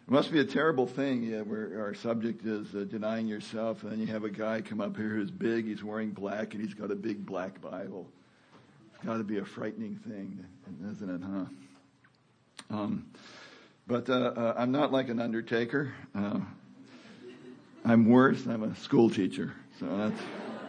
It must be a terrible thing where our subject is denying yourself, and then you have a guy come up here who's big, he's wearing black, and he's got a big black Bible. It's got to be a frightening thing, isn't it, huh? But I'm not like an undertaker. I'm worse. I'm a school teacher. So that's.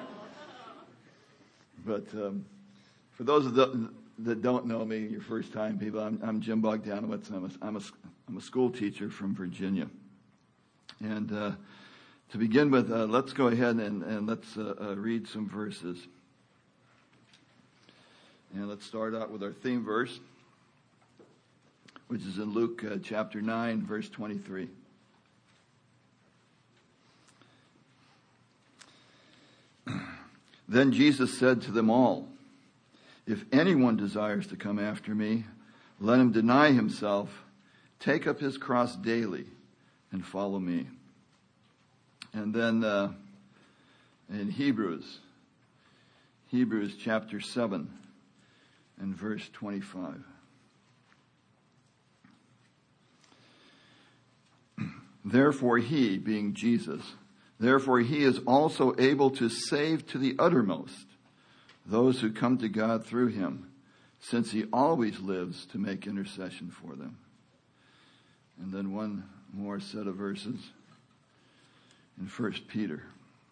But for those that don't know me, your first time people, I'm Jim Bogdanowitz. I'm a school teacher from Virginia. And to begin with, let's go ahead and let's read some verses. And let's start out with our theme verse, which is in Luke chapter 9, verse 23. Then Jesus said to them all, "If anyone desires to come after me, let him deny himself, take up his cross daily, and follow me." And then in Hebrews chapter 7 and verse 25. Therefore he, being Jesus, therefore he is also able to save to the uttermost those who come to God through him, since he always lives to make intercession for them. And then one more set of verses in 1 Peter.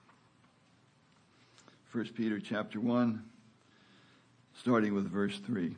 1 Peter chapter 1, starting with verse 3.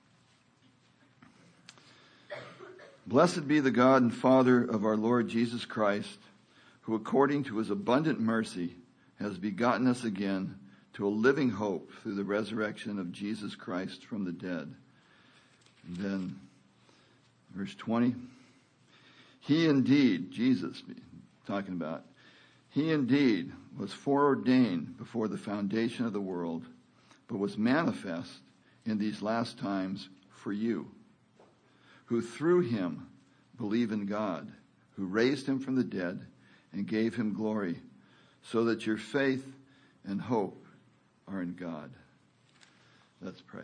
Blessed be the God and Father of our Lord Jesus Christ, who according to his abundant mercy has begotten us again to a living hope through the resurrection of Jesus Christ from the dead. And then verse 20. He indeed, Jesus talking about, he indeed was foreordained before the foundation of the world, but was manifest in these last times for you, who through him believe in God, who raised him from the dead and gave him glory, so that your faith and hope are in God. Let's pray.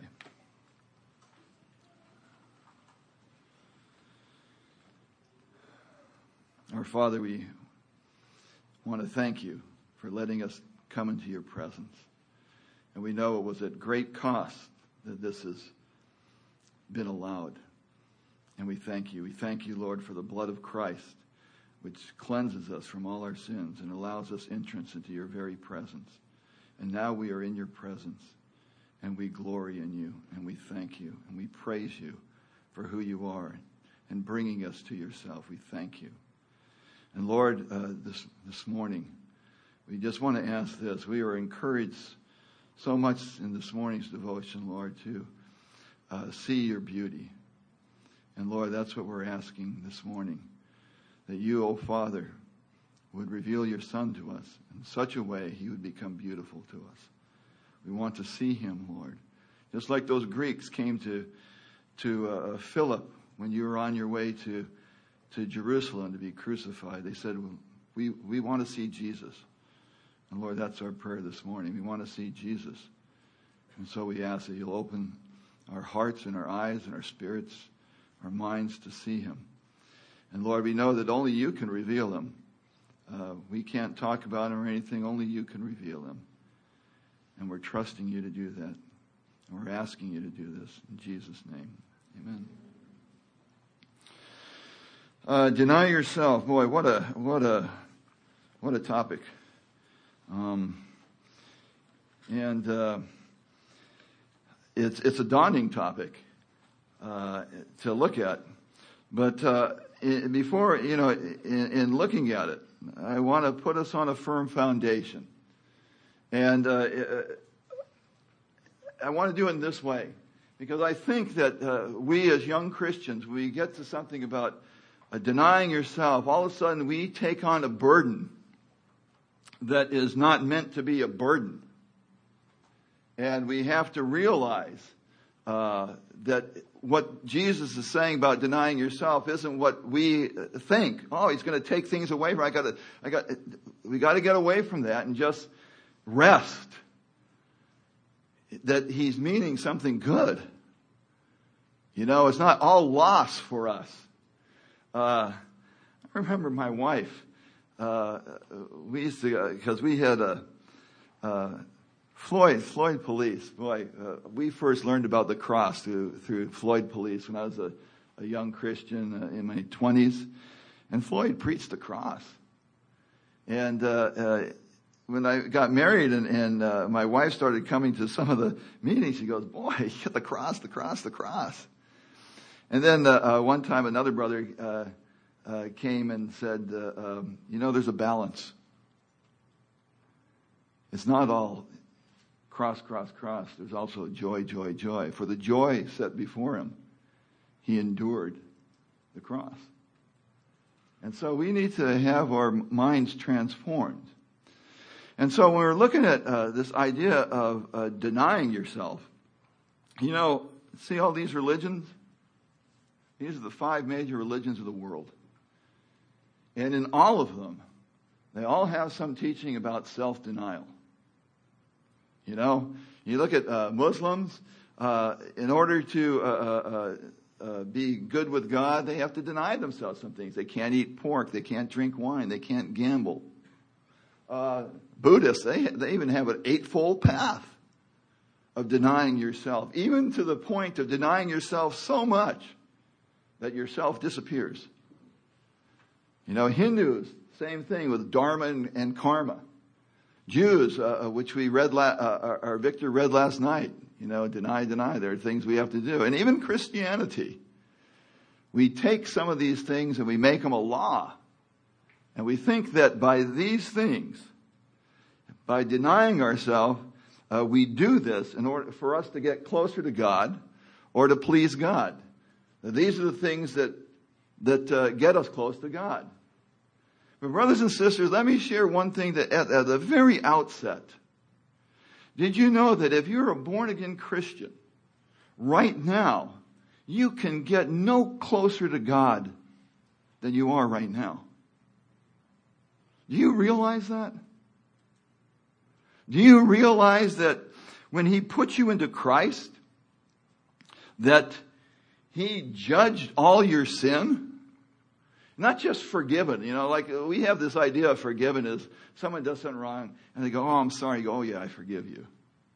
Our Father, we want to thank you for letting us come into your presence. And we know it was at great cost that this has been allowed. And we thank you. We thank you, Lord, for the blood of Christ, which cleanses us from all our sins and allows us entrance into your very presence. And now we are in your presence, and we glory in you, and we thank you, and we praise you for who you are and bringing us to yourself. We thank you. And Lord, this morning, we just want to ask this. We are encouraged so much in this morning's devotion, Lord, to see your beauty. And Lord, that's what we're asking this morning, that you, O Father, would reveal your Son to us in such a way he would become beautiful to us. We want to see him, Lord. Just like those Greeks came to Philip when you were on your way to Jerusalem to be crucified. They said, we want to see Jesus. And Lord, that's our prayer this morning. We want to see Jesus. And so we ask that you'll open our hearts and our eyes and our spirits, our minds to see him. And Lord, we know that only you can reveal him. We can't talk about him or anything. Only you can reveal him. And we're trusting you to do that. And we're asking you to do this in Jesus' name. Amen. Deny yourself. Boy, what a topic. It's a daunting topic to look at. But before, in looking at it, I want to put us on a firm foundation. And I want to do it in this way, because I think that we as young Christians, we get to something about denying yourself. All of a sudden, we take on a burden that is not meant to be a burden. And we have to realize that what Jesus is saying about denying yourself isn't what we think. Oh, he's going to take things away from. We got to get away from that and just rest. That he's meaning something good. It's not all loss for us. remember my wife. We used to, because we had Floyd Police. Boy, we first learned about the cross through Floyd Police when I was a young Christian in my 20s. And Floyd preached the cross. And when I got married and my wife started coming to some of the meetings, she goes, boy, the cross, the cross, the cross. And then one time another brother came and said, there's a balance. It's not all cross, cross, cross. There's also joy, joy, joy. For the joy set before him, he endured the cross. And so we need to have our minds transformed. And so when we're looking at this idea of denying yourself, see all these religions? These are the 5 major religions of the world. And in all of them, they all have some teaching about self-denial. You look at Muslims, in order to be good with God, they have to deny themselves some things. They can't eat pork. They can't drink wine. They can't gamble. Buddhists, they even have an 8-fold path of denying yourself, even to the point of denying yourself so much that yourself disappears. Hindus, same thing with dharma and karma. Jews, which we read, our Victor read last night, deny. There are things we have to do. And even Christianity, we take some of these things and we make them a law. And we think that by these things, by denying ourselves, we do this in order for us to get closer to God or to please God. These are the things that get us close to God. But brothers and sisters, let me share one thing that at the very outset. Did you know that if you're a born-again Christian, right now, you can get no closer to God than you are right now? Do you realize that? Do you realize that when He put you into Christ, that He judged all your sin? Not just forgiven, like we have this idea of forgiven as someone does something wrong and they go, oh, I'm sorry. You go, oh yeah, I forgive you.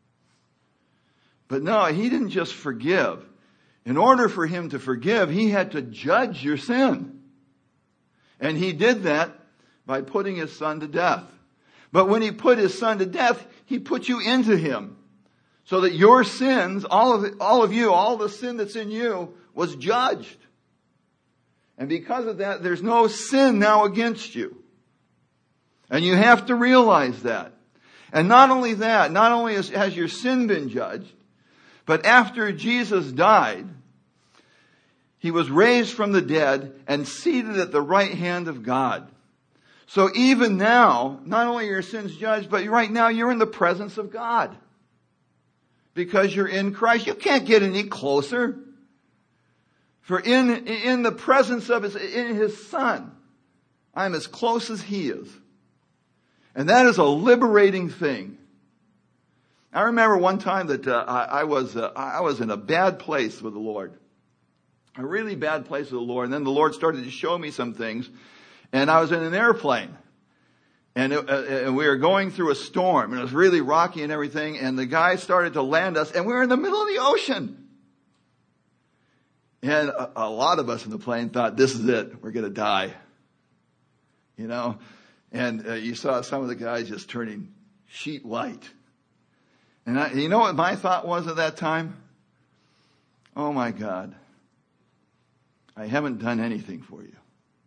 But no, He didn't just forgive. In order for Him to forgive, He had to judge your sin. And He did that by putting His Son to death. But when He put His Son to death, He put you into Him. So that your sins, all of you, all the sin that's in you was judged. And because of that, there's no sin now against you. And you have to realize that. And not only that, not only has your sin been judged, but after Jesus died, He was raised from the dead and seated at the right hand of God. So even now, not only are your sins judged, but right now you're in the presence of God. Because you're in Christ. You can't get any closer. For in the presence of His Son, I'm as close as He is. And that is a liberating thing. I remember one time that I was in a bad place with the Lord. A really bad place with the Lord. And then the Lord started to show me some things. And I was in an airplane. And we were going through a storm. And it was really rocky and everything. And the guy started to land us. And we were in the middle of the ocean. And a lot of us in the plane thought, this is it. We're going to die. And you saw some of the guys just turning sheet white. And you know what my thought was at that time? Oh my God. I haven't done anything for you.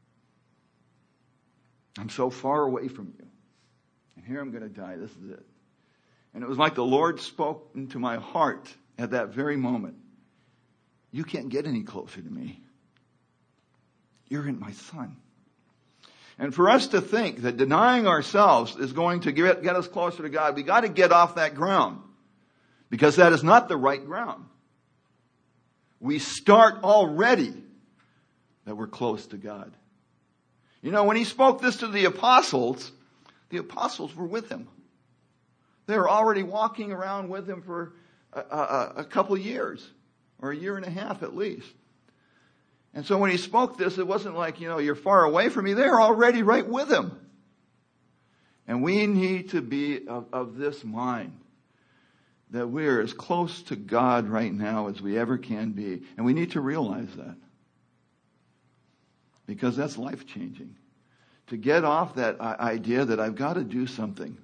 I'm so far away from you. And here I'm going to die. This is it. And it was like the Lord spoke into my heart at that very moment. You can't get any closer to me. You're in my Son. And for us to think that denying ourselves is going to get us closer to God, we got to get off that ground. Because that is not the right ground. We start already that we're close to God. When He spoke this to the apostles were with Him. They were already walking around with Him for a couple of years. Or a year and a half at least. And so when he spoke this, it wasn't like, you're far away from me. They're already right with him. And we need to be of this mind, that we're as close to God right now as we ever can be. And we need to realize that. Because that's life-changing. To get off that idea that I've got to do something.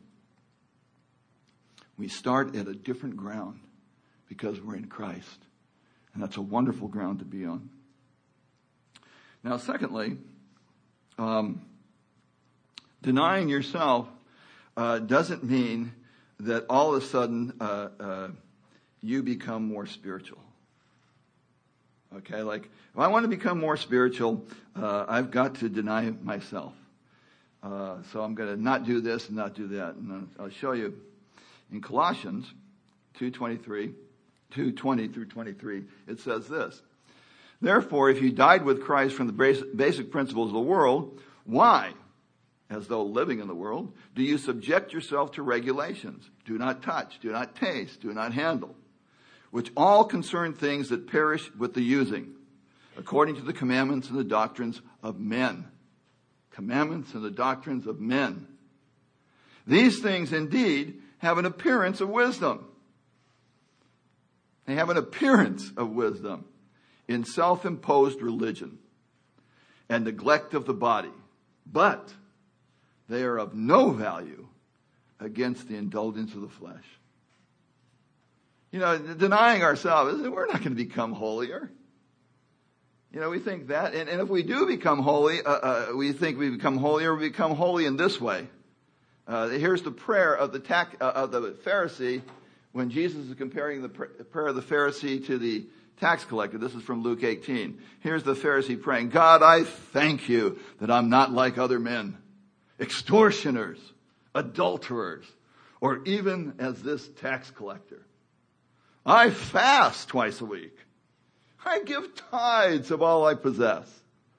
We start at a different ground because we're in Christ. And that's a wonderful ground to be on. Now, secondly, denying yourself doesn't mean that all of a sudden you become more spiritual. Okay, like if I want to become more spiritual, I've got to deny myself. So I'm going to not do this and not do that. And I'll show you in Colossians 2:20 through 23, it says this. Therefore, if you died with Christ from the basic principles of the world, why, as though living in the world, do you subject yourself to regulations? Do not touch, do not taste, do not handle, which all concern things that perish with the using, according to the commandments and the doctrines of men. Commandments and the doctrines of men. These things indeed have an appearance of wisdom. They have an appearance of wisdom in self-imposed religion and neglect of the body. But they are of no value against the indulgence of the flesh. Denying ourselves, we're not going to become holier. We think that. And if we do become holy, we think we become holier, we become holy in this way. Here's the prayer of the Pharisee when Jesus is comparing the prayer of the Pharisee to the tax collector. This is from Luke 18. Here's the Pharisee praying, God, I thank you that I'm not like other men, extortioners, adulterers, or even as this tax collector. I fast twice a week. I give tithes of all I possess.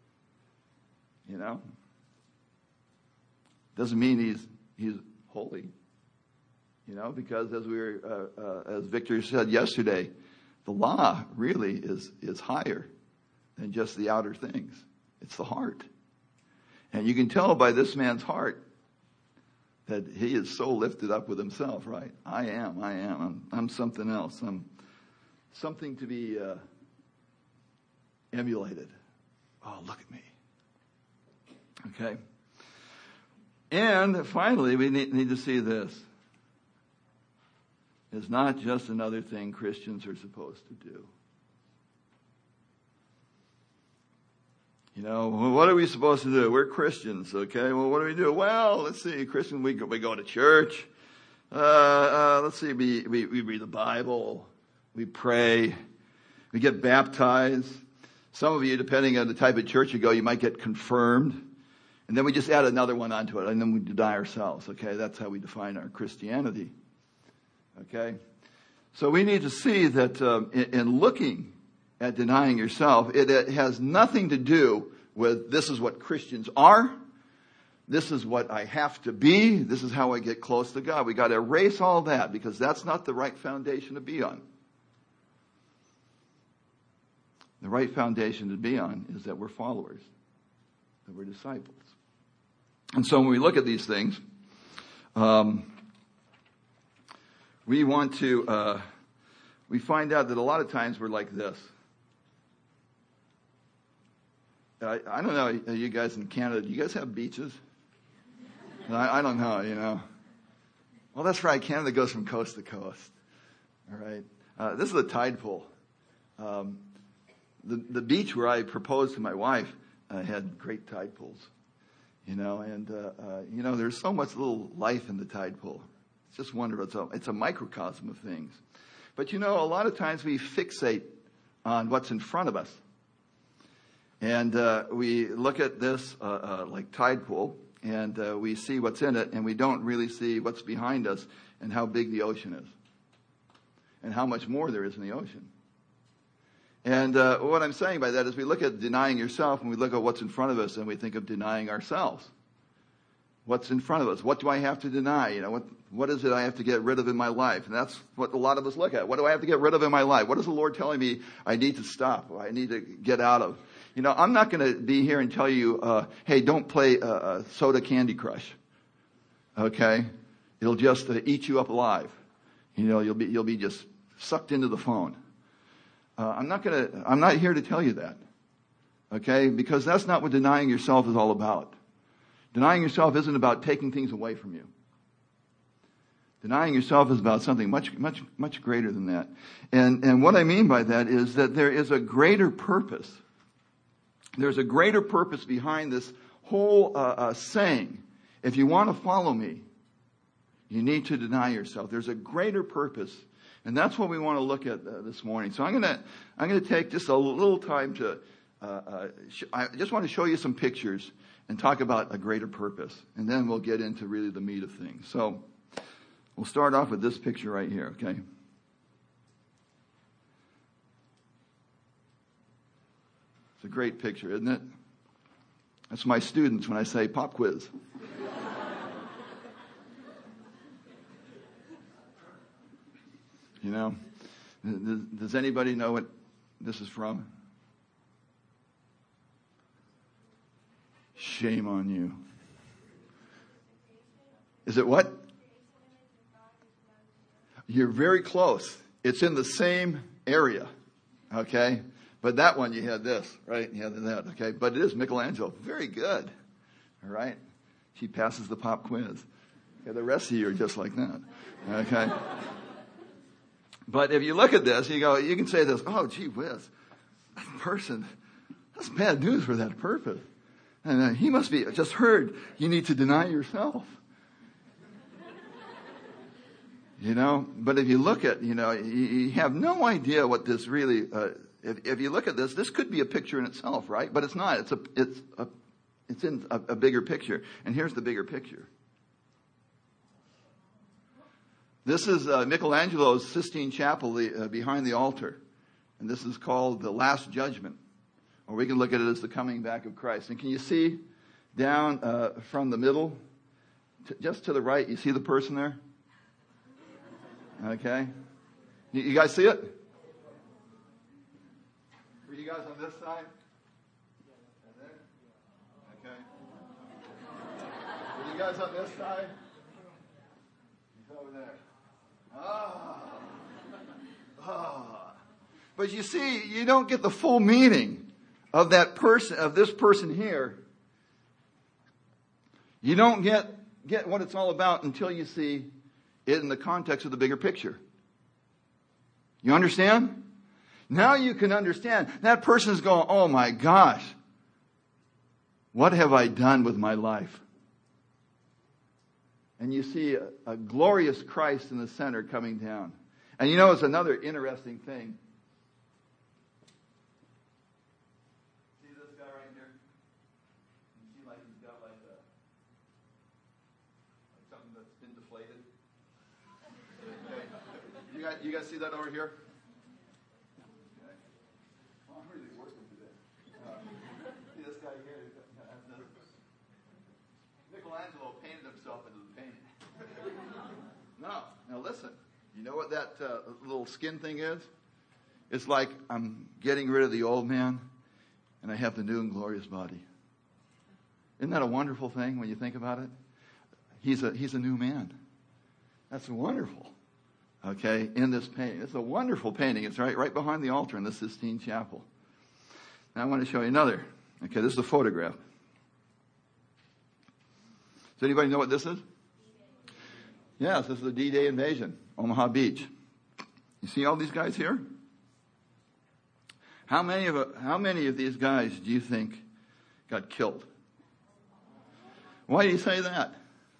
Doesn't mean he's holy. Because as Victor said yesterday, the law really is higher than just the outer things. It's the heart. And you can tell by this man's heart that he is so lifted up with himself, right? I am. I'm something else. I'm something to be emulated. Oh, look at me. Okay. And finally, we need to see this. It's not just another thing Christians are supposed to do. What are we supposed to do? We're Christians, okay? Well, what do we do? Well, let's see, Christian, we go to church. Let's see, we read the Bible. We pray. We get baptized. Some of you, depending on the type of church you go, you might get confirmed. And then we just add another one onto it, and then we deny ourselves, okay? That's how we define our Christianity. Okay? So we need to see that in looking at denying yourself, it has nothing to do with this is what Christians are. This is what I have to be. This is how I get close to God. We got to erase all that because that's not the right foundation to be on. The right foundation to be on is that we're followers, that we're disciples. And so when we look at these things, we want to, we find out that a lot of times we're like this. I don't know, you guys in Canada, do you guys have beaches? I don't know, Well, that's right. Canada goes from coast to coast. All right. This is a tide pool. The beach where I proposed to my wife had great tide pools. There's so much little life in the tide pool. It's just wonderful. It's a microcosm of things. But a lot of times we fixate on what's in front of us. And we look at this like tide pool, and we see what's in it, and we don't really see what's behind us and how big the ocean is. And how much more there is in the ocean. And what I'm saying by that is we look at denying yourself, and we look at what's in front of us, and we think of denying ourselves. What's in front of us? What do I have to deny? What is it I have to get rid of in my life? And that's what a lot of us look at. What do I have to get rid of in my life? What is the Lord telling me I need to stop? I need to get out of? I'm not going to be here and tell you, hey, don't play Soda Candy Crush. Okay? It'll just eat you up alive. You'll be just sucked into the phone. I'm not here to tell you that. Okay? Because that's not what denying yourself is all about. Denying yourself isn't about taking things away from you. Denying yourself is about something much, much, much greater than that. And what I mean by that is that there is a greater purpose. There's a greater purpose behind this whole saying. If you want to follow me, you need to deny yourself. There's a greater purpose. And that's what we want to look at this morning. So I'm going to take just a little time to, I just want to show you some pictures and talk about a greater purpose. And then we'll get into really the meat of things. So we'll start off with this picture right here, okay? It's a great picture, isn't it? That's my students when I say pop quiz. Does anybody know what this is from? Shame on you. Is it what? You're very close. It's in the same area, okay? But that one, you had this, right? You had that, okay? But it is Michelangelo. Very good, all right? She passes the pop quiz. Okay, the rest of you are just like that, okay? But if you look at this, you can say this, oh, gee whiz, that person, that's bad news for that purpose. And he must be just heard you need to deny yourself. But if you look at, you have no idea what this really, if you look at this could be a picture in itself, right? But it's not. It's in a bigger picture. And here's the bigger picture. This is Michelangelo's Sistine Chapel behind the altar. And this is called the Last Judgment. Or we can look at it as the coming back of Christ. And can you see down from the middle, just to the right, you see the person there? Okay. You guys see it? Were you guys on this side? And there? Okay. Were you guys on this side? He's over there. But you see, you don't get the full meaning of that person, of this person here. You don't get what it's all about until you see it in the context of the bigger picture. You understand? Now you can understand. That person's going, oh my gosh, what have I done with my life? And you see a glorious Christ in the center coming down. And it's another interesting thing. See this guy right here? You see like he's got like something that's been deflated? Okay. You guys see that over here? Okay. Well, I'm really working today. See this guy here? Michelangelo painted himself into the painting. No. Now listen. You know what that little skin thing is? It's like I'm getting rid of the old man and I have the new and glorious body. Isn't that a wonderful thing when you think about it? He's a new man. That's wonderful. Okay, in this painting. It's a wonderful painting. It's right behind the altar in the Sistine Chapel. Now I want to show you another. Okay, this is a photograph. Does anybody know what this is? Yes, this is the D-Day invasion, Omaha Beach. You see all these guys here? How many of these guys do you think got killed? Why do you say that?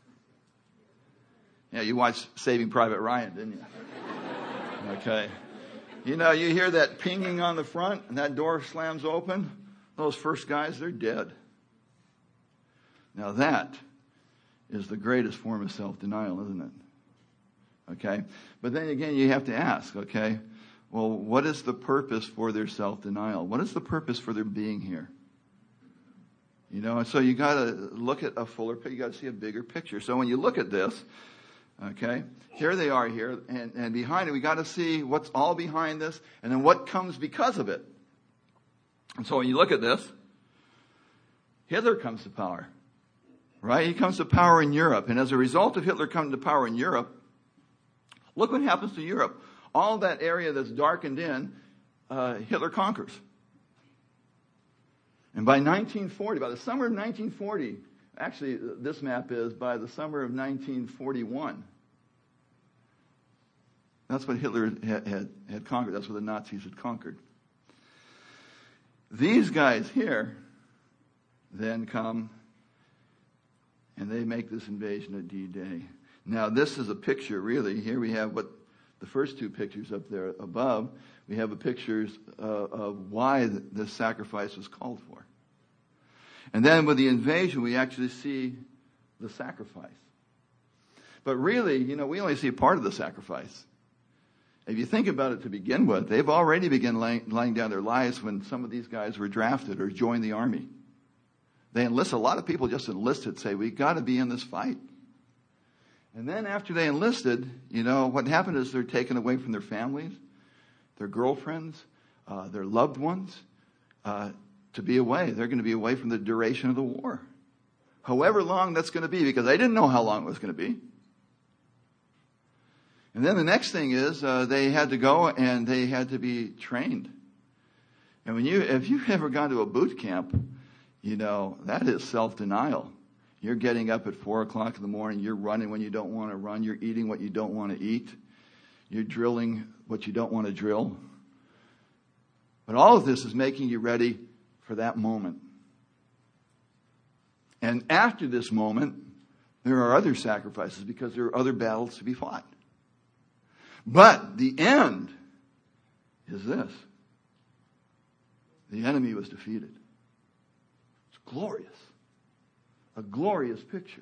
Yeah, you watched Saving Private Ryan, didn't you? Okay. You hear that pinging on the front and that door slams open. Those first guys, they're dead. Now that is the greatest form of self-denial, isn't it? Okay. But then again, you have to ask, okay, well, what is the purpose for their self-denial? What is the purpose for their being here? So you got to look at a fuller picture. You got to see a bigger picture. So when you look at this, okay, here they are here, and behind it, we got to see what's all behind this, and then what comes because of it. And so when you look at this, Hitler comes to power, right? He comes to power in Europe. And as a result of Hitler coming to power in Europe, look what happens to Europe. All that area that's darkened in, Hitler conquers. And by 1940, by the summer of 1940, actually this map is by the summer of 1941. That's what Hitler had conquered. That's what the Nazis had conquered. These guys here then come and they make this invasion of D-Day. Now this is a picture, really. Here we have what the first two pictures up there above. We have pictures of why this sacrifice was called for. And then with the invasion, we actually see the sacrifice. But really, we only see part of the sacrifice. If you think about it to begin with, they've already begun laying down their lives when some of these guys were drafted or joined the army. They enlist, a lot of people just enlisted, say, we got to be in this fight. And then after they enlisted, what happened is they're taken away from their families, their girlfriends, their loved ones, to be away. They're going to be away from the duration of the war. However long that's going to be, because they didn't know how long it was going to be. And then the next thing is they had to go and they had to be trained. And if you've ever gone to a boot camp, that is self-denial. You're getting up at 4 o'clock in the morning. You're running when you don't want to run. You're eating what you don't want to eat. You're drilling what you don't want to drill. But all of this is making you ready for that moment. And after this moment, there are other sacrifices because there are other battles to be fought. But the end is this. The enemy was defeated. It's glorious. A glorious picture.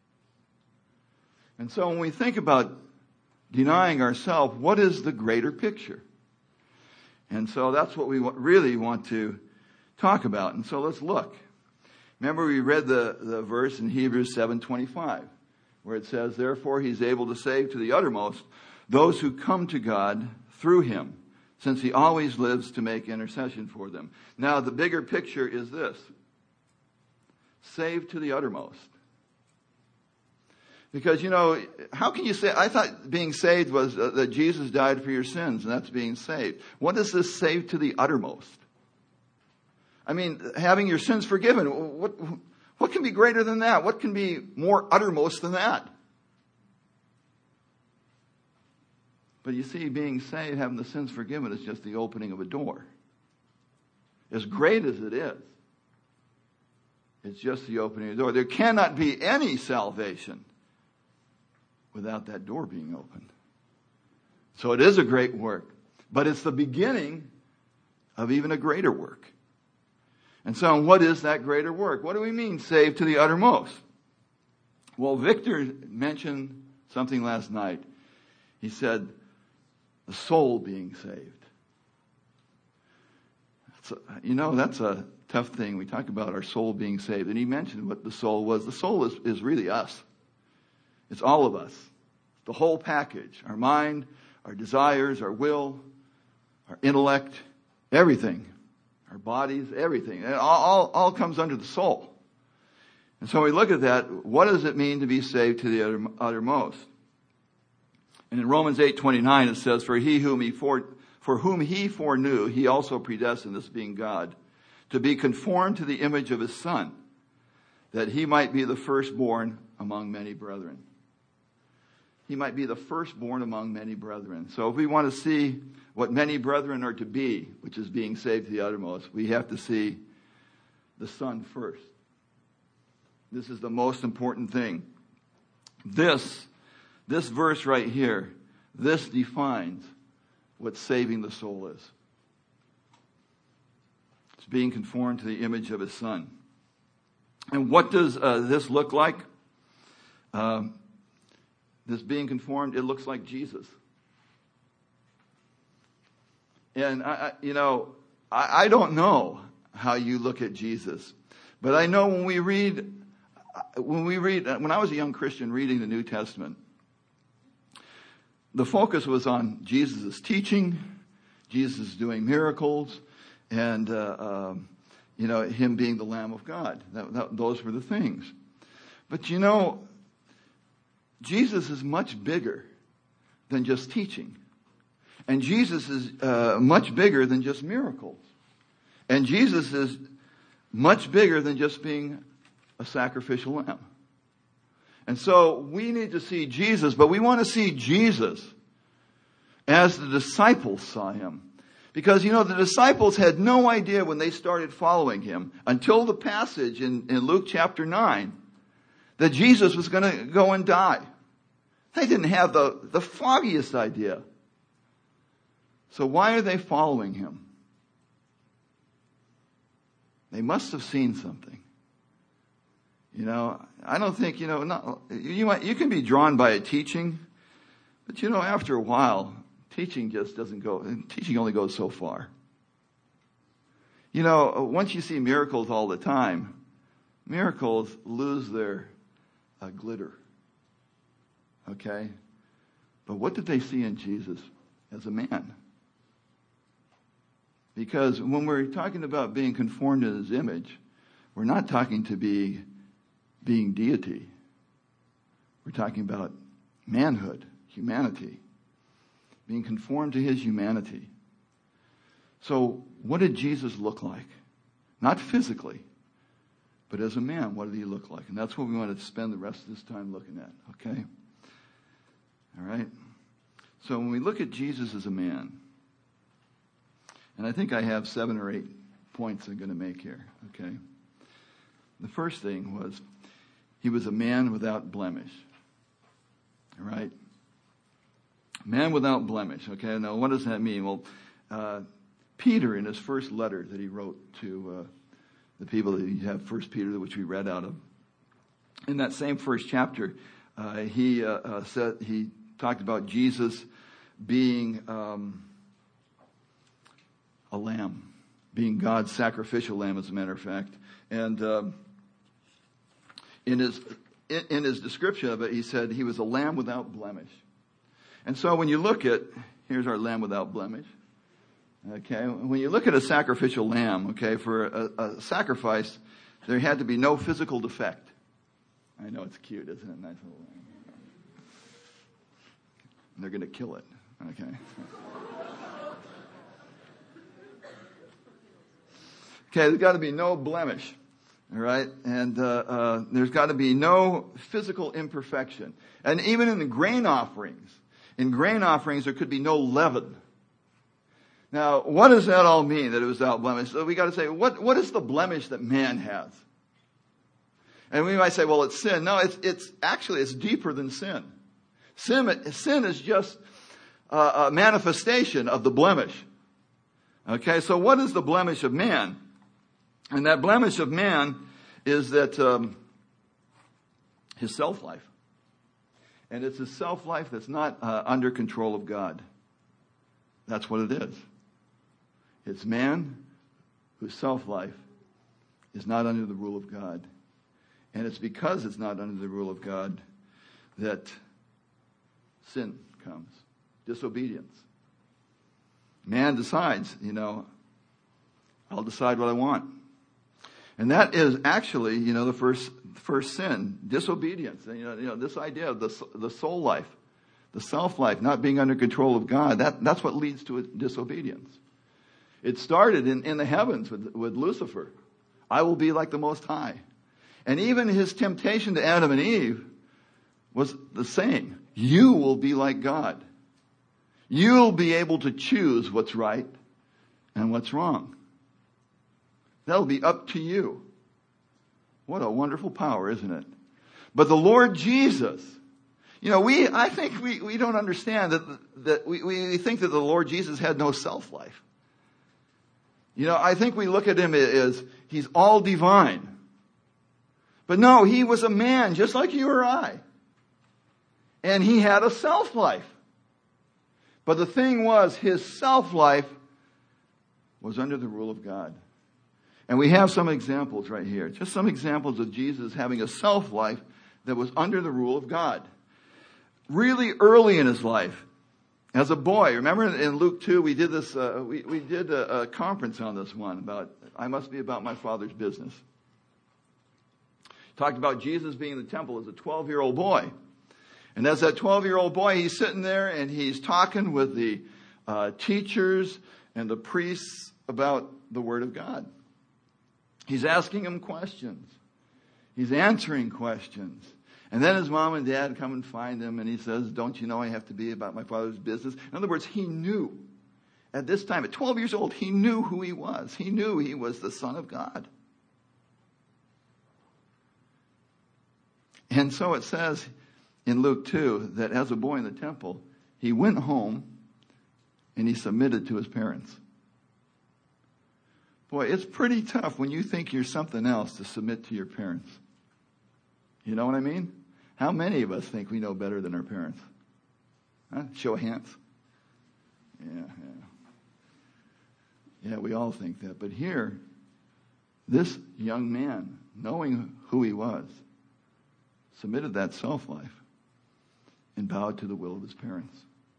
And so when we think about denying ourselves, what is the greater picture? And so that's what we really want to talk about. And so let's look. Remember we read the verse in Hebrews 7:25, where it says, therefore he's able to save to the uttermost those who come to God through him, since he always lives to make intercession for them. Now the bigger picture is this. Saved to the uttermost. Because, how can you say, I thought being saved was that Jesus died for your sins, and that's being saved. What is this saved to the uttermost? I mean, having your sins forgiven, what can be greater than that? What can be more uttermost than that? But you see, being saved, having the sins forgiven, is just the opening of a door. As great as it is, it's just the opening of the door. There cannot be any salvation without that door being opened. So it is a great work, but it's the beginning of even a greater work. And so what is that greater work? What do we mean, saved to the uttermost? Well, Victor mentioned something last night. He said, the soul being saved. That's a tough thing. We talk about our soul being saved. And he mentioned what the soul was. The soul is really us. It's all of us. The whole package. Our mind, our desires, our will, our intellect, everything. Our bodies, everything. It all comes under the soul. And so we look at that. What does it mean to be saved to the uttermost? And in Romans 8:29 it says, for whom he foreknew, he also predestined, this being God, to be conformed to the image of his Son, that he might be the firstborn among many brethren. He might be the firstborn among many brethren. So if we want to see what many brethren are to be, which is being saved to the uttermost, we have to see the Son first. This is the most important thing. This verse right here, this defines what saving the soul is. It's being conformed to the image of his Son. And what does this look like? This being conformed, it looks like Jesus. And I don't know how you look at Jesus, but I know when I was a young Christian reading the New Testament, the focus was on Jesus' teaching, Jesus doing miracles, and him being the Lamb of God. Those were the things. But Jesus is much bigger than just teaching. And Jesus is much bigger than just miracles. And Jesus is much bigger than just being a sacrificial lamb. And so we need to see Jesus, but we want to see Jesus as the disciples saw him. Because, the disciples had no idea when they started following him until the passage in Luke chapter 9 that Jesus was going to go and die. They didn't have the foggiest idea. So why are they following him? They must have seen something. I don't think, you can be drawn by a teaching, but after a while, teaching just doesn't go, teaching only goes so far. Once you see miracles all the time, miracles lose their glitter. Okay? But what did they see in Jesus as a man? Because when we're talking about being conformed to his image, we're not talking to being deity. We're talking about manhood, humanity, being conformed to his humanity. So what did Jesus look like? Not physically, but as a man, what did he look like? And that's what we want to spend the rest of this time looking at, okay? All right? So when we look at Jesus as a man, and I think I have 7 or 8 points I'm going to make here, okay? The first thing was, he was a man without blemish. All right? Man without blemish, okay? Now, what does that mean? Well, Peter, in his first letter that he wrote to the people that you have, 1 Peter, which we read out of, in that same first chapter, he talked about Jesus being a lamb, being God's sacrificial lamb, as a matter of fact. And in his description of it, he said he was a lamb without blemish. And so when you look at, here's our lamb without blemish. Okay, when you look at a sacrificial lamb, okay, for a sacrifice, there had to be no physical defect. I know it's cute, isn't it? Nice little lamb. And they're going to kill it. Okay. Okay, there's got to be no blemish. All right, and there's got to be no physical imperfection. And even in the grain offerings, there could be no leaven. Now, what does that all mean, that it was without blemish? So we got to say, what is the blemish that man has? And we might say, well, it's sin. No, it's deeper than sin. Sin is just a manifestation of the blemish. Okay, so what is the blemish of man? And that blemish of man is that his self-life. And it's his self-life that's not under control of God. That's what it is. It's man whose self-life is not under the rule of God. And it's because it's not under the rule of God that sin comes. Disobedience. Man decides, I'll decide what I want. And that is actually, the first sin, disobedience. This idea of the soul life, the self-life, not being under control of God, that's what leads to disobedience. It started in the heavens with Lucifer. I will be like the Most High. And even his temptation to Adam and Eve was the same. You will be like God. You'll be able to choose what's right and what's wrong. That'll be up to you. What a wonderful power, isn't it? But the Lord Jesus, I think we don't understand that we think that the Lord Jesus had no self-life. I think we look at him as he's all divine. But no, he was a man just like you or I. And he had a self-life. But the thing was, his self-life was under the rule of God. And we have some examples right here. Just some examples of Jesus having a self-life that was under the rule of God. Really early in his life, As a boy, remember in Luke 2, we did this, we did a conference on this one about, I must be about my Father's business. Talked about Jesus being in the temple as a 12-year-old boy. And as that 12-year-old boy, he's sitting there and he's talking with the teachers and the priests about the Word of God. He's asking them questions. He's answering questions. And then his mom and dad come and find him, and he says, don't you know I have to be about my Father's business? In other words, he knew. At this time, at 12 years old, he knew who he was. He knew he was the Son of God. And so it says in Luke 2 that as a boy in the temple, he went home and he submitted to his parents. Boy, it's pretty tough when you think you're something else to submit to your parents. You know what I mean? How many of us think we know better than our parents? Huh? Show of hands. Yeah, we all think that. But here, this young man, knowing who he was, submitted that self-life and bowed to the will of his parents.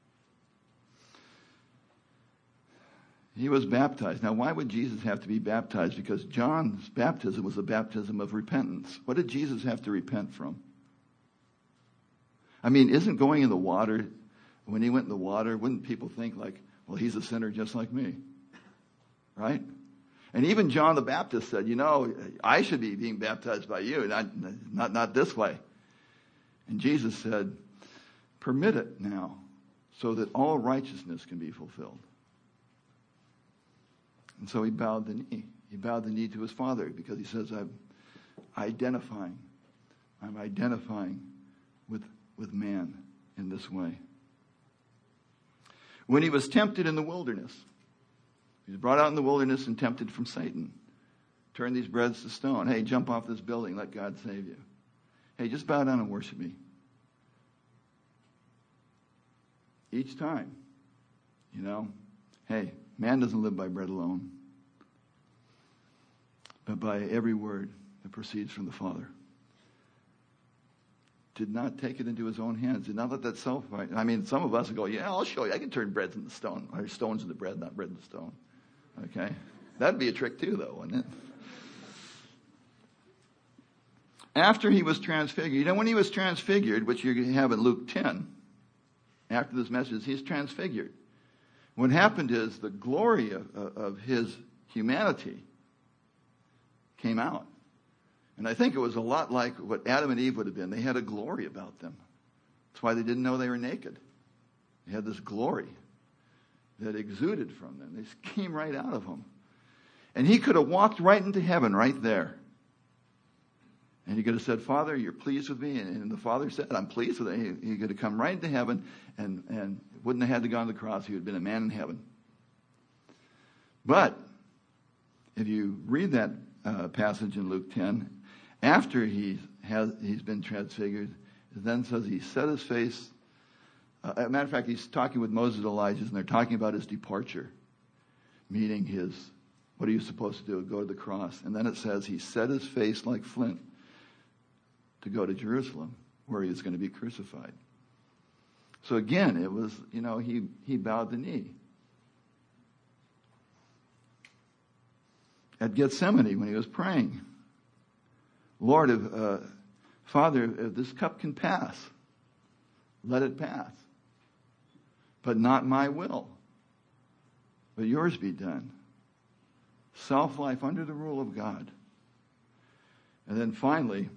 He was baptized. Now, why would Jesus have to be baptized? Because John's baptism was a baptism of repentance. What did Jesus have to repent from? I mean, isn't going in the water, when he went in the water, wouldn't people think like, well, he's a sinner just like me? Right? And even John the Baptist said, you know, I should be being baptized by you, not this way. And Jesus said, permit it now, so that all righteousness can be fulfilled. And so he bowed the knee. He bowed the knee to his Father because he says, I'm identifying with man in this way. When he was tempted in the wilderness, he was brought out in the wilderness and tempted from Satan. Turn these breads to stone. Hey, jump off this building. Let God save you. Hey, just bow down and worship me. Each time, you know, hey, man doesn't live by bread alone, but by every word that proceeds from the Father. Did not take it into his own hands. Did not let that self-fight. I mean, some of us would go, yeah, I'll show you. I can turn breads into stone, or stones into bread, not bread into stone. Okay? That'd be a trick too, though, wouldn't it? After he was transfigured, you know, when he was transfigured, which you have in Luke 10, after this message, he's transfigured. What happened is the glory of his humanity came out. And I think it was a lot like what Adam and Eve would have been. They had a glory about them. That's why they didn't know they were naked. They had this glory that exuded from them. They just came right out of them. And he could have walked right into heaven right there. And he could have said, Father, you're pleased with me. And the Father said, I'm pleased with it. He could have come right into heaven and wouldn't have had to go on the cross. He would have been a man in heaven. But if you read that passage in Luke 10, after he's been transfigured, it then says he set his face. As a matter of fact, he's talking with Moses and Elijah, and they're talking about his departure, meaning what are you supposed to do? Go to the cross. And then it says he set his face like flint to go to Jerusalem, where he was going to be crucified. So again, it was, you know, he bowed the knee. At Gethsemane, when he was praying, Lord, Father, if this cup can pass, let it pass. But not my will, but yours be done. Self-life under the rule of God. And then finally,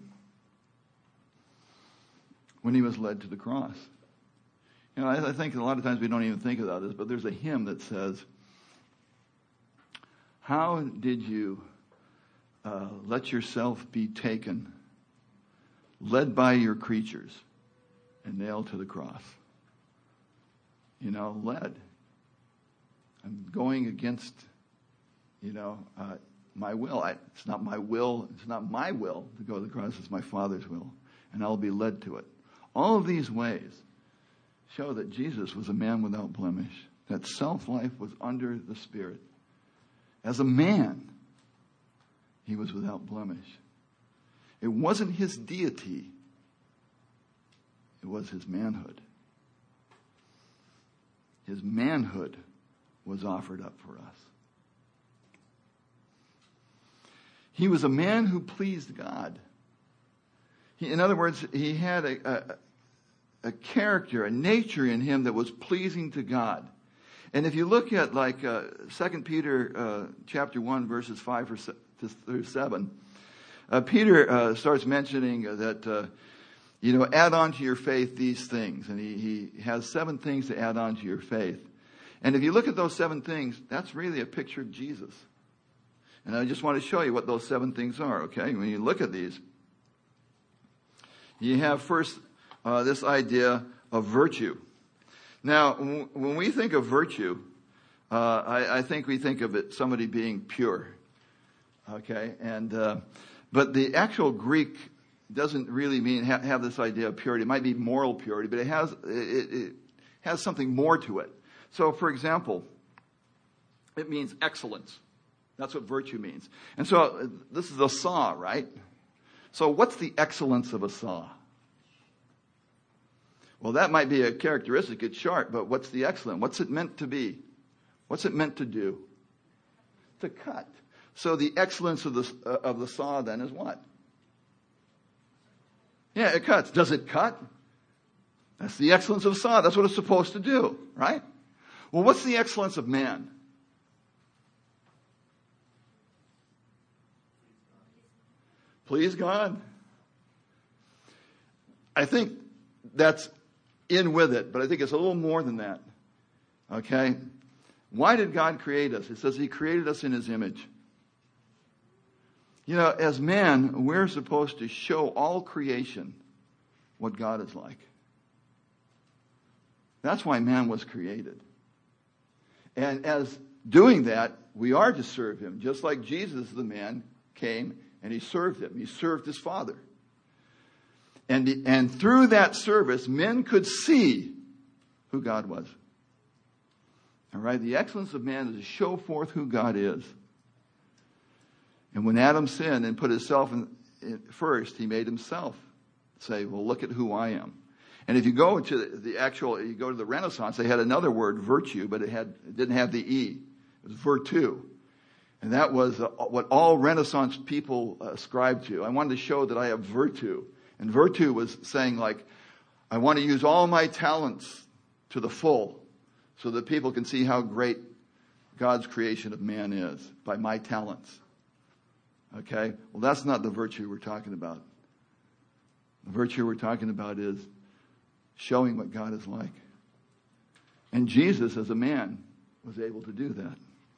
when he was led to the cross. You know, I think a lot of times we don't even think about this, but there's a hymn that says, how did you let yourself be taken, led by your creatures, and nailed to the cross? You know, led. I'm going against, my will. It's not my will. It's not my will to go to the cross. It's my Father's will. And I'll be led to it. All of these ways show that Jesus was a man without blemish. That self-life was under the Spirit. As a man, he was without blemish. It wasn't his deity. It was his manhood. His manhood was offered up for us. He was a man who pleased God. In other words, he had a character, a nature in him that was pleasing to God. And if you look at 2 Peter chapter 1, verses 5 through 7, Peter starts mentioning that, add on to your faith these things. And he has 7 things to add on to your faith. And if you look at those 7 things, that's really a picture of Jesus. And I just want to show you what those 7 things are, okay? When you look at these, you have first this idea of virtue. Now, when we think of virtue, I think we think of it somebody being pure, okay? But the actual Greek doesn't really mean have this idea of purity. It might be moral purity, but it has something more to it. So, for example, it means excellence. That's what virtue means. And so this is a saw, right? So what's the excellence of a saw? Well, that might be a characteristic. It's sharp, but what's the excellence? What's it meant to be? What's it meant to do? To cut. So the excellence of the saw then is what? Yeah, it cuts. Does it cut? That's the excellence of a saw. That's what it's supposed to do, right? Well, what's the excellence of man? Please God. I think that's in with it, but I think it's a little more than that. Okay? Why did God create us? It says He created us in His image. As man, we're supposed to show all creation what God is like. That's why man was created. And as doing that, we are to serve Him, just like Jesus, the man, came and He served Him. He served His Father. And through that service, men could see who God was. All right? The excellence of man is to show forth who God is. And when Adam sinned and put himself in first, he made himself say, well, look at who I am. And if you go to you go to the Renaissance, they had another word, virtue, but it didn't have the E. It was virtu. And that was what all Renaissance people ascribed to. I wanted to show that I have virtue. And virtue was saying I want to use all my talents to the full so that people can see how great God's creation of man is by my talents. Okay? Well, that's not the virtue we're talking about. The virtue we're talking about is showing what God is like. And Jesus, as a man, was able to do that.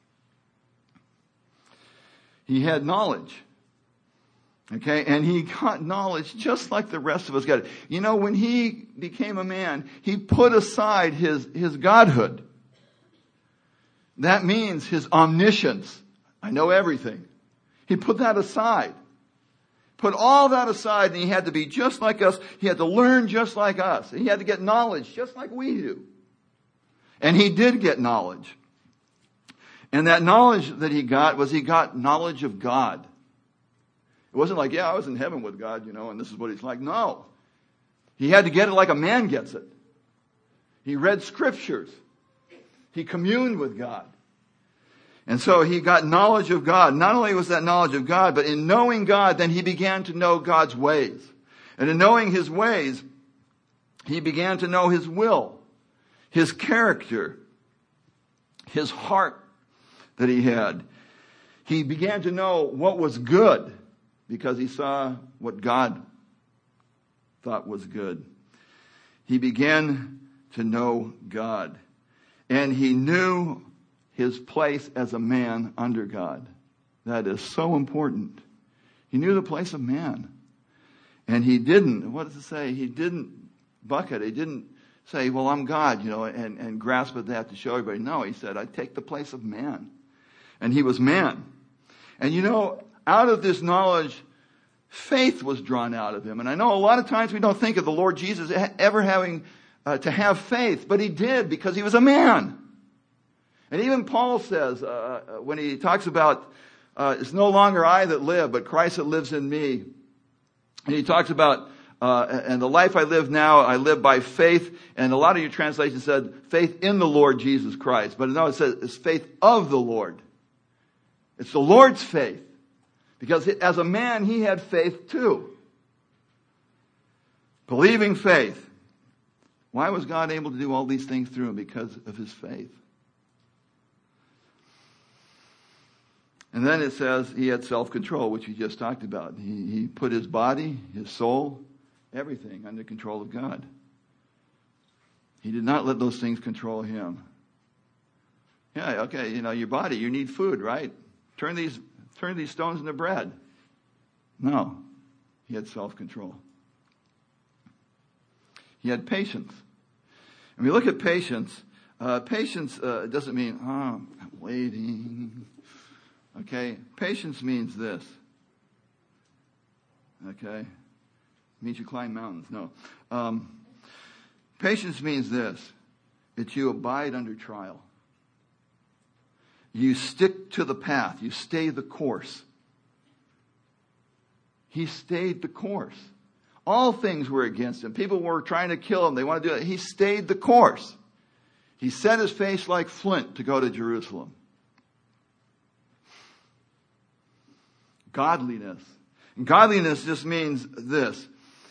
He had knowledge. Okay? And he got knowledge just like the rest of us got it. When he became a man, he put aside his godhood. That means his omniscience. I know everything. He put that aside. Put all that aside, and he had to be just like us. He had to learn just like us. He had to get knowledge just like we do. And he did get knowledge. And that knowledge that he got knowledge of God. It wasn't like, I was in heaven with God, and this is what He's like. No. He had to get it like a man gets it. He read scriptures. He communed with God. And so he got knowledge of God. Not only was that knowledge of God, but in knowing God, then he began to know God's ways. And in knowing His ways, he began to know His will, His character, His heart that He had. He began to know what was good because he saw what God thought was good. He began to know God. And he knew his place as a man under God. That is so important. He knew the place of man. And he didn't, what does it say? He didn't bucket. He didn't say, well, I'm God, and grasp at that to show everybody. No, he said, I take the place of man. And he was man. And out of this knowledge, faith was drawn out of him. And I know a lot of times we don't think of the Lord Jesus ever having to have faith, but He did because He was a man. And even Paul says, when he talks about, it's no longer I that live, but Christ that lives in me. And he talks about And the life I live now, I live by faith. And a lot of your translations said faith in the Lord Jesus Christ. But no, it says it's faith of the Lord. It's the Lord's faith. Because as a man, he had faith too. Believing faith. Why was God able to do all these things through him? Because of his faith. And then it says he had self-control, which we just talked about. He put his body, his soul, everything under control of God. He did not let those things control him. Yeah, okay, your body, you need food, right? Turn these stones into bread. No, he had self-control. He had patience. And we look at patience. Patience doesn't mean, I'm waiting. Okay, patience means this. Okay, it means you climb mountains. No, patience means this: that you abide under trial. You stick to the path. You stay the course. He stayed the course. All things were against him. People were trying to kill him. They wanted to do it. He stayed the course. He set his face like flint to go to Jerusalem. Godliness. And godliness just means this.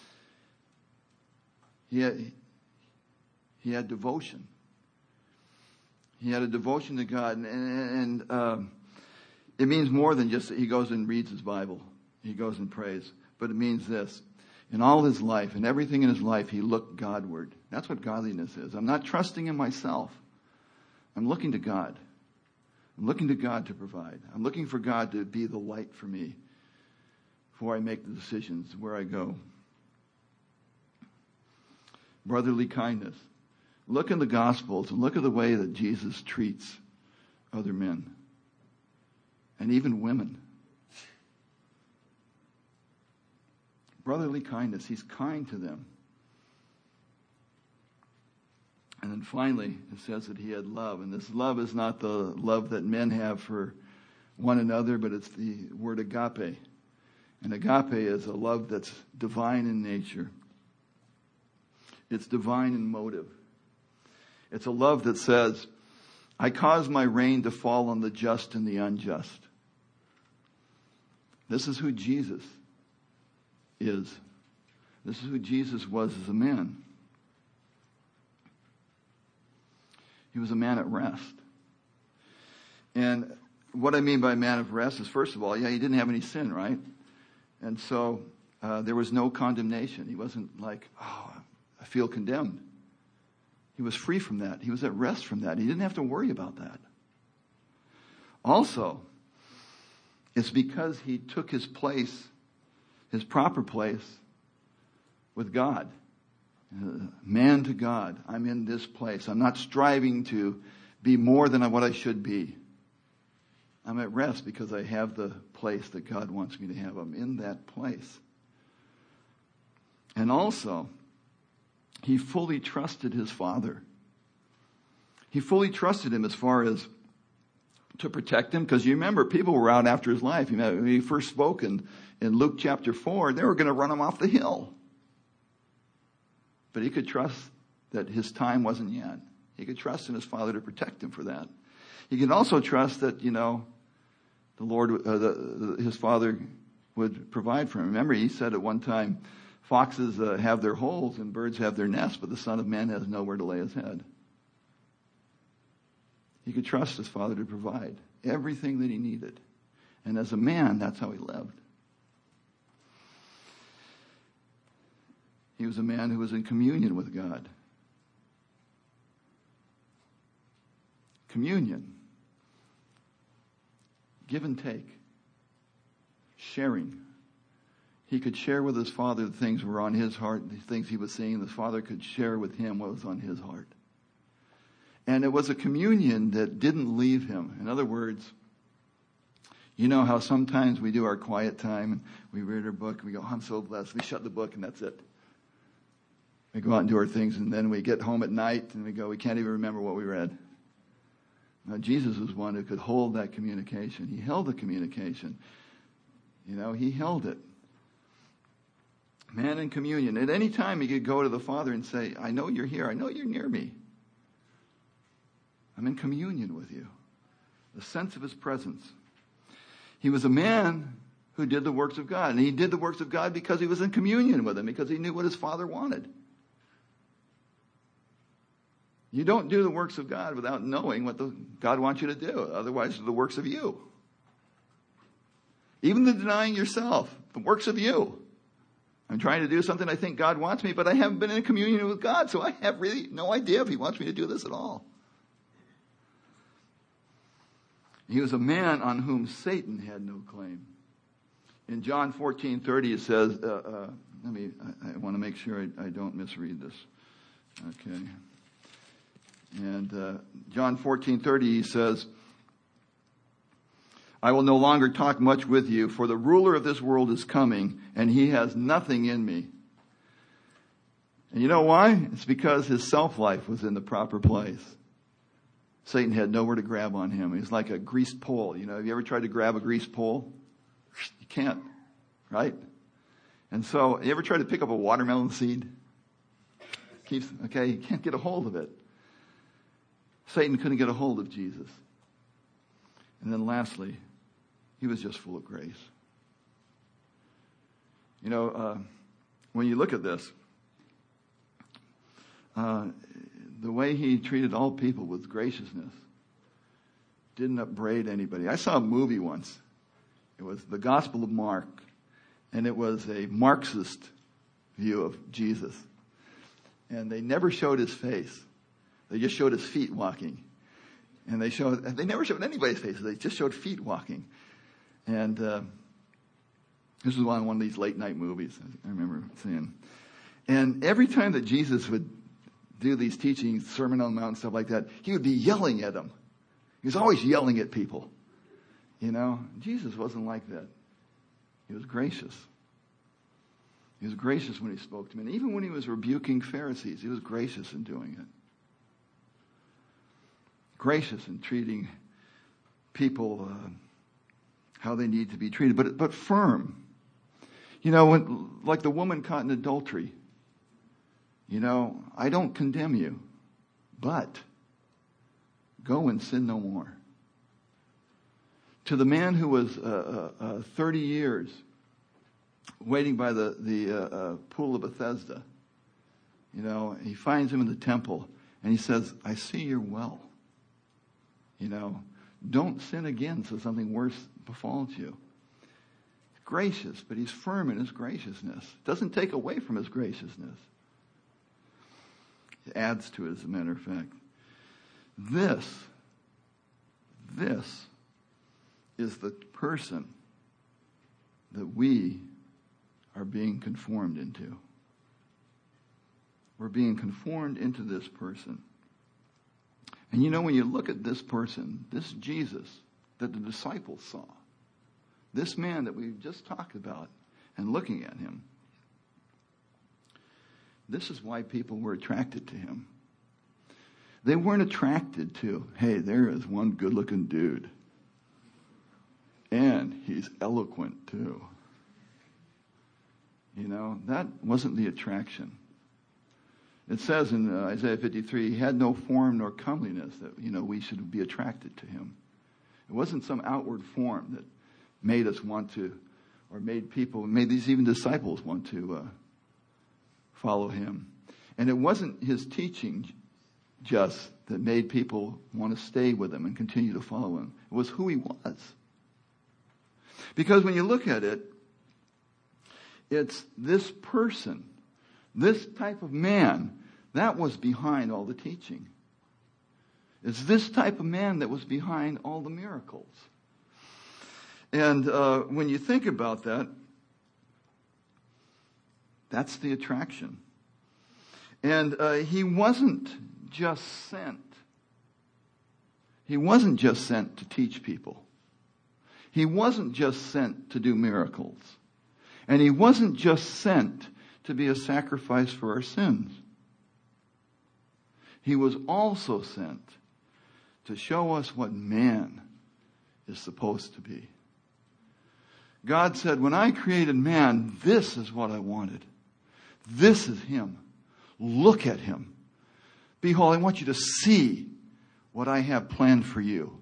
He had devotion. He had a devotion to God. And it means more than just that he goes and reads his Bible. He goes and prays. But it means this. In all his life, and everything in his life, he looked Godward. That's what godliness is. I'm not trusting in myself. I'm looking to God. I'm looking to God to provide. I'm looking for God to be the light for me before I make the decisions where I go. Brotherly kindness. Look in the Gospels and look at the way that Jesus treats other men and even women. Brotherly kindness. He's kind to them. And then finally, it says that he had love. And this love is not the love that men have for one another, but it's the word agape. And agape is a love that's divine in nature. It's divine in motive. It's a love that says, I cause my rain to fall on the just and the unjust. This is who Jesus is. This is who Jesus was as a man. He was a man at rest. And what I mean by a man of rest is, first of all, he didn't have any sin, right? And so there was no condemnation. He wasn't like, I feel condemned. He was free from that. He was at rest from that. He didn't have to worry about that. Also, it's because he took his place, his proper place with God. Man to God. I'm in this place. I'm not striving to be more than what I should be. I'm at rest because I have the place that God wants me to have. I'm in that place. And also, he fully trusted his Father. He fully trusted him as far as to protect him. Because you remember, people were out after his life. When he first spoke in Luke chapter 4, they were going to run him off the hill. But he could trust that his time wasn't yet. He could trust in his Father to protect him for that. He could also trust that, the Lord, his Father would provide for him. Remember, he said at one time, foxes have their holes and birds have their nests, but the Son of Man has nowhere to lay his head. He could trust his Father to provide everything that he needed. And as a man, that's how he lived. He was a man who was in communion with God. Communion. Give and take. Sharing. He could share with his Father the things that were on his heart, the things he was seeing. The Father could share with him what was on his heart. And it was a communion that didn't leave him. In other words, you know how sometimes we do our quiet time and we read our book and we go, I'm so blessed. We shut the book and that's it. We go out and do our things and then we get home at night and we go, we can't even remember what we read. Now, Jesus was one who could hold that communication. He held the communication. He held it. Man in communion. At any time he could go to the Father and say, I know you're here. I know you're near me. I'm in communion with you. The sense of his presence. He was a man who did the works of God. And he did the works of God because he was in communion with him, because he knew what his Father wanted. You don't do the works of God without knowing what God wants you to do. Otherwise, the works of you. Even the denying yourself, the works of you. I'm trying to do something I think God wants me, but I haven't been in communion with God, so I have really no idea if he wants me to do this at all. He was a man on whom Satan had no claim. In John 14:30 it says, I want to make sure I don't misread this. Okay. And John 14:30 he says, I will no longer talk much with you, for the ruler of this world is coming, and he has nothing in me. And you know why? It's because his self-life was in the proper place. Satan had nowhere to grab on him. He was like a greased pole. You know, have you ever tried to grab a greased pole? You can't, right? And so, you ever try to pick up a watermelon seed? You can't get a hold of it. Satan couldn't get a hold of Jesus. And then lastly, he was just full of grace. You know, when you look at this, the way he treated all people with graciousness, didn't upbraid anybody. I saw a movie once. It was The Gospel of Mark, and it was a Marxist view of Jesus. And they never showed his face. They just showed his feet walking. And they never showed anybody's faces. They just showed feet walking. And this was one of these late night movies I remember seeing. And every time that Jesus would do these teachings, Sermon on the Mount, stuff like that, he would be yelling at them. He was always yelling at people. You know, Jesus wasn't like that. He was gracious. He was gracious when he spoke to men. Even when he was rebuking Pharisees, he was gracious in doing it. Gracious in treating people how they need to be treated, but firm. You know, like the woman caught in adultery. You know, I don't condemn you, but go and sin no more. To the man who was 30 years waiting by the pool of Bethesda, you know, he finds him in the temple and he says, I see you're well. You know, don't sin again so something worse befalls you. Gracious, but he's firm in his graciousness. Doesn't take away from his graciousness. It adds to it, as a matter of fact. This is the person that we are being conformed into. We're being conformed into this person. And you know, when you look at this person, this Jesus that the disciples saw, this man that we've just talked about and looking at him, this is why people were attracted to him. They weren't attracted to, hey, there is one good-looking dude. And he's eloquent too. You know, that wasn't the attraction. It says in Isaiah 53, he had no form nor comeliness that, you know, we should be attracted to him. It wasn't some outward form that made us want to, or made these even disciples want to follow him. And it wasn't his teaching just that made people want to stay with him and continue to follow him. It was who he was. Because when you look at it, it's this person, this type of man, that was behind all the teaching. It's this type of man that was behind all the miracles. And when you think about that, that's the attraction. And he wasn't just sent. He wasn't just sent to teach people. He wasn't just sent to do miracles. And he wasn't just sent to be a sacrifice for our sins. He was also sent to show us what man is supposed to be. God said, when I created man, this is what I wanted. This is him. Look at him. Behold, I want you to see what I have planned for you.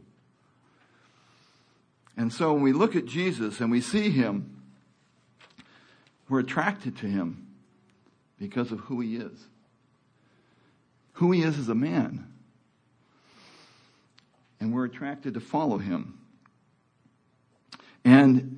And so when we look at Jesus and we see him, we're attracted to him because of who he is. Who he is as a man. And we're attracted to follow him. And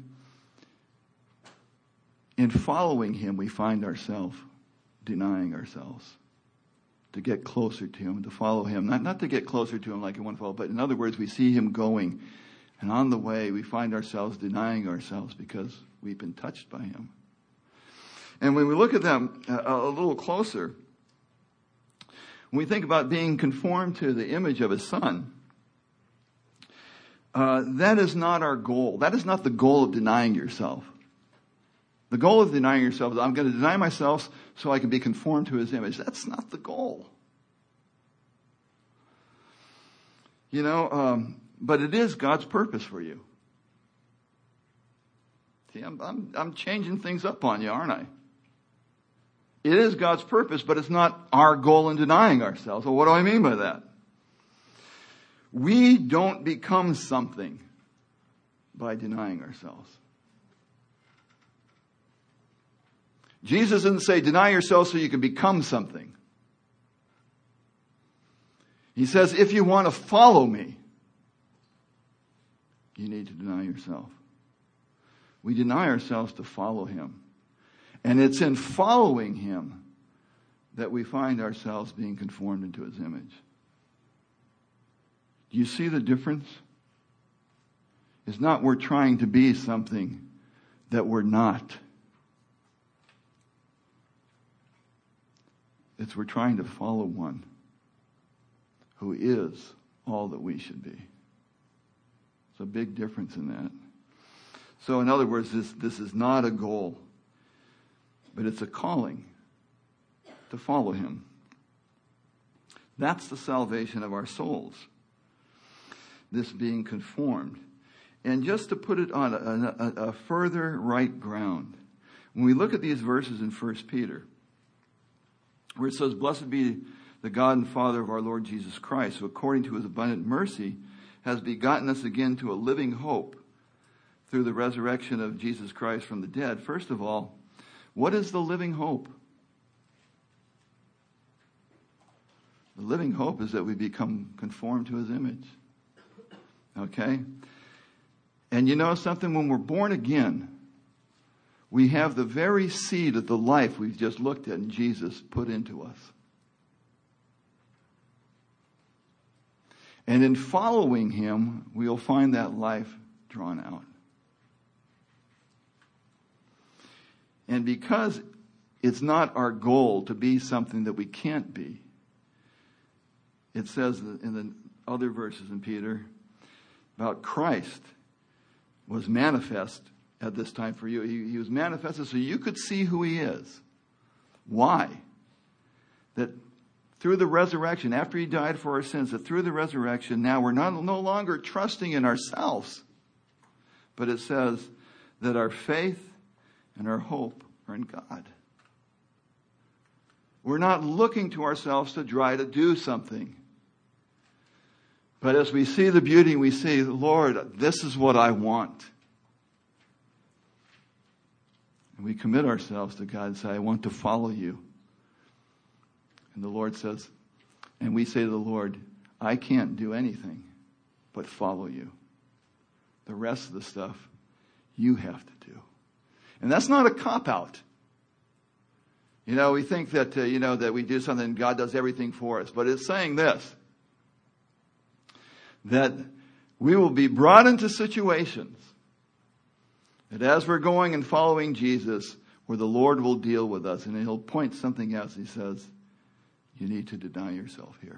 in following him, we find ourselves denying ourselves to get closer to him, to follow him. Not to get closer to him like we want to follow, but in other words, we see him going. And on the way, we find ourselves denying ourselves because we've been touched by him. And when we look at them a little closer, when we think about being conformed to the image of his son, that is not our goal. That is not the goal of denying yourself. The goal of denying yourself is I'm going to deny myself so I can be conformed to his image. That's not the goal. But it is God's purpose for you. See, I'm changing things up on you, aren't I? It is God's purpose, but it's not our goal in denying ourselves. Well, what do I mean by that? We don't become something by denying ourselves. Jesus didn't say, deny yourself so you can become something. He says, if you want to follow me, you need to deny yourself. We deny ourselves to follow him. And it's in following him that we find ourselves being conformed into his image. Do you see the difference? It's not we're trying to be something that we're not. It's we're trying to follow one who is all that we should be. It's a big difference in that. So in other words, this is not a goal, but it's a calling to follow him. That's the salvation of our souls. This being conformed. And just to put it on a further right ground, when we look at these verses in 1 Peter, where it says, blessed be the God and Father of our Lord Jesus Christ, who according to his abundant mercy has begotten us again to a living hope through the resurrection of Jesus Christ from the dead. First of all, what is the living hope? The living hope is that we become conformed to his image. Okay? And you know something? When we're born again, we have the very seed of the life we've just looked at in Jesus put into us. And in following him, we'll find that life drawn out. And because it's not our goal to be something that we can't be, it says in the other verses in Peter about Christ was manifest at this time for you. He was manifested so you could see who he is. Why? That through the resurrection, after he died for our sins, that through the resurrection, now we're no longer trusting in ourselves, but it says that our faith and our hope are in God. We're not looking to ourselves to try to do something. But as we see the beauty, we see, Lord, this is what I want. And we commit ourselves to God and say, I want to follow you. And the Lord says, and we say to the Lord, I can't do anything but follow you. The rest of the stuff you have to do. And that's not a cop-out. We think that, that we do something and God does everything for us. But it's saying this, that we will be brought into situations that as we're going and following Jesus, where the Lord will deal with us and he'll point something else. He says, you need to deny yourself here.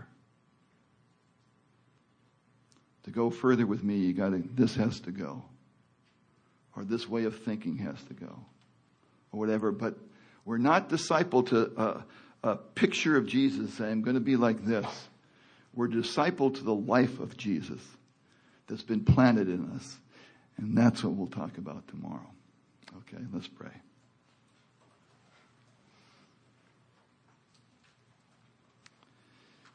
To go further with me, this has to go. Or this way of thinking has to go. Or whatever. But we're not discipled to a picture of Jesus saying, I'm going to be like this. We're discipled to the life of Jesus that's been planted in us. And that's what we'll talk about tomorrow. Okay, let's pray.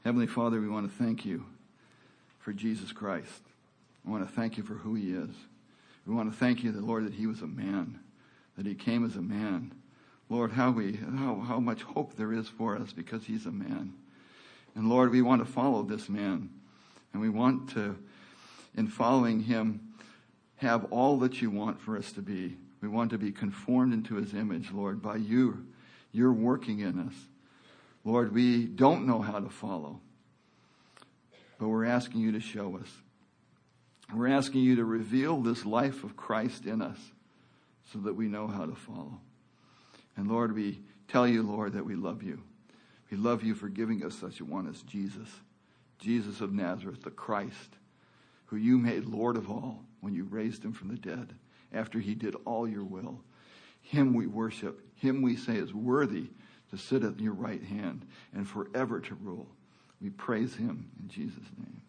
Heavenly Father, we want to thank you for Jesus Christ. We want to thank you for who he is. We want to thank you, Lord, that he was a man, that he came as a man. Lord, how much hope there is for us because he's a man. And Lord, we want to follow this man. And we want to, in following him, have all that you want for us to be. We want to be conformed into his image, Lord, by you. You're working in us. Lord, we don't know how to follow, but we're asking you to show us. We're asking you to reveal this life of Christ in us so that we know how to follow. And Lord, we tell you, Lord, that we love you. We love you for giving us such a one as Jesus, Jesus of Nazareth, the Christ, who you made Lord of all when you raised him from the dead after he did all your will. Him we worship. Him we say is worthy to sit at your right hand and forever to rule. We praise him in Jesus' name.